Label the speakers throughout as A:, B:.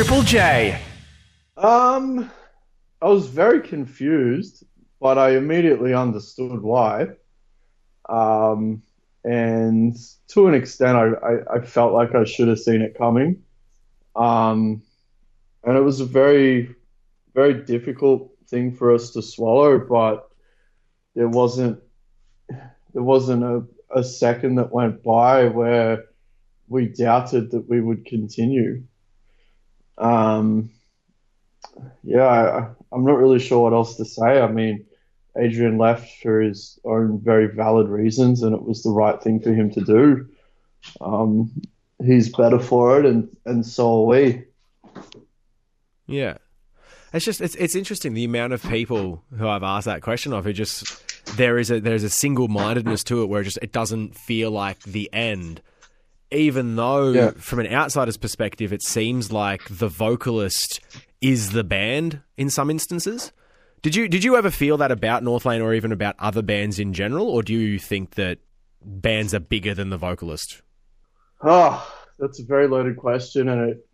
A: Triple J.
B: I was very confused, but I immediately understood why. Um, and to an extent, I felt like I should have seen it coming. Um, and it was a very, very difficult thing for us to swallow, but there wasn't there wasn't a second that went by where we doubted that we would continue. Um, yeah, I'm not really sure what else to say. I mean, Adrian left for his own very valid reasons, and it was the right thing for him to do. Um, he's better for it, and so are we.
C: Yeah. It's interesting the amount of people who I've asked that question of who just there's a single mindedness to it where it doesn't feel like the end. Even though from an outsider's perspective it seems like the vocalist is the band in some instances. Did you ever feel that about Northlane or even about other bands in general, or do you think that bands are bigger than the vocalist?
B: Oh, that's a very loaded question, and it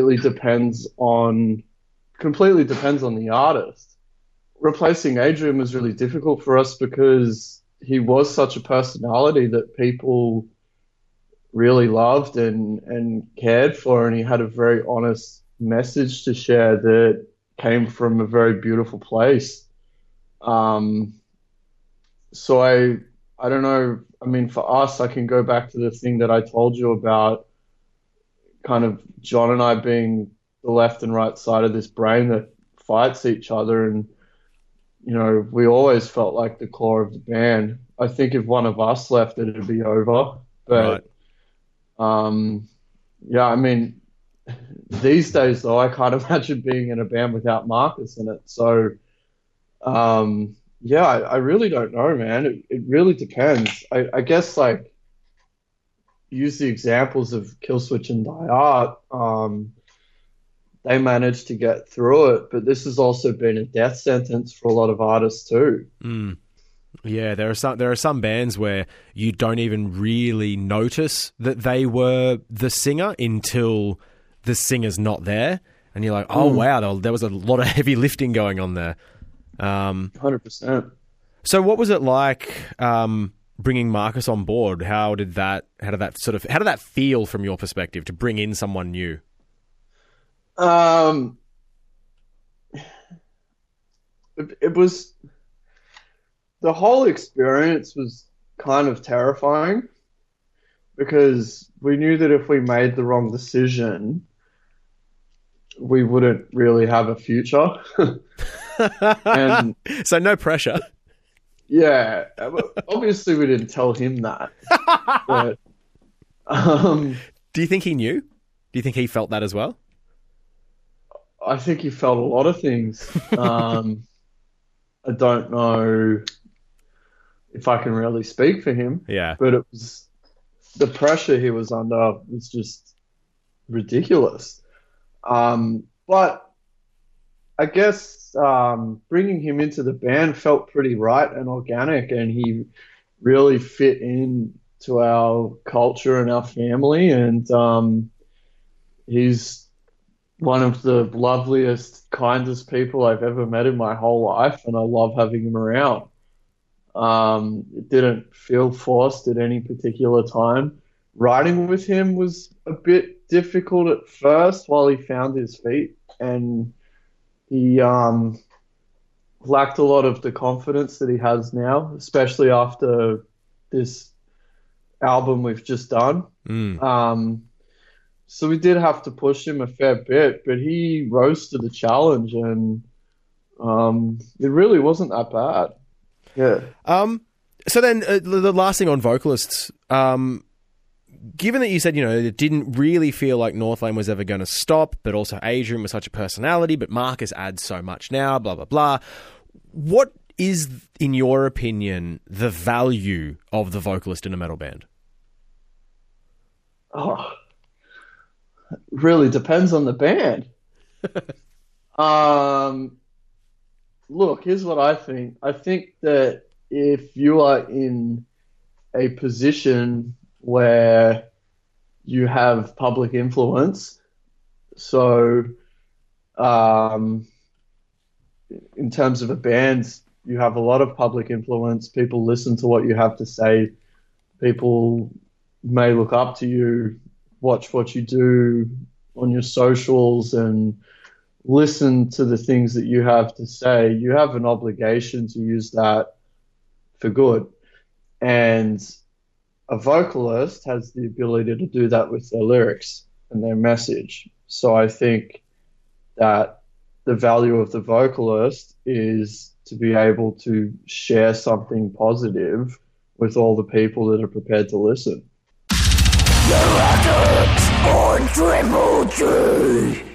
B: completely depends on the artist. Replacing Adrian was really difficult for us because he was such a personality that people really loved and cared for, and he had a very honest message to share that came from a very beautiful place. So I don't know. I mean, for us, I can go back to the thing that I told you about, kind of John and I being the left and right side of this brain that fights each other, and we always felt like the core of the band. I think if one of us left, it'd be over. But yeah, I mean, these days though, I can't imagine being in a band without Marcus in it. So yeah, I really don't know, man. It really depends. I guess, like, use the examples of Killswitch and Die Hard. They managed to get through it, but this has also been a death sentence for a lot of artists too.
C: Mm. Yeah, there are some bands where you don't even really notice that they were the singer until the singer's not there, and you're like, oh wow, there was a lot of heavy lifting going on there.
B: 100%.
C: So what was it like bringing Marcus on board? How did that feel from your perspective to bring in someone new?
B: It was, the whole experience was kind of terrifying because we knew that if we made the wrong decision, we wouldn't really have a future. And
C: so no pressure.
B: Yeah, obviously we didn't tell him that. But,
C: do you think he knew? Do you think he felt that as well?
B: I think he felt a lot of things. I don't know if I can really speak for him.
C: Yeah.
B: But it was, the pressure he was under was just ridiculous. But I guess bringing him into the band felt pretty right and organic, and he really fit in to our culture and our family, and he's one of the loveliest, kindest people I've ever met in my whole life, and I love having him around. It didn't feel forced at any particular time. Writing with him was a bit difficult at first while he found his feet, and he lacked a lot of the confidence that he has now, especially after this album we've just done. So we did have to push him a fair bit, but he rose to the challenge, and it really wasn't that bad. Yeah.
C: So then the last thing on vocalists, given that you said, it didn't really feel like Northlane was ever going to stop, but also Adrian was such a personality, but Marcus adds so much now, blah, blah, blah. What is, in your opinion, the value of the vocalist in a metal band?
B: Oh, really depends on the band. Look, here's what I think. I think that if you are in a position where you have public influence, so Um, in terms of a band, you have a lot of public influence. People listen to what you have to say. People may look up to you, watch what you do on your socials, and listen to the things that you have to say. You have an obligation to use that for good. And a vocalist has the ability to do that with their lyrics and their message. So I think that the value of the vocalist is to be able to share something positive with all the people that are prepared to listen.
A: The Records on Triple J.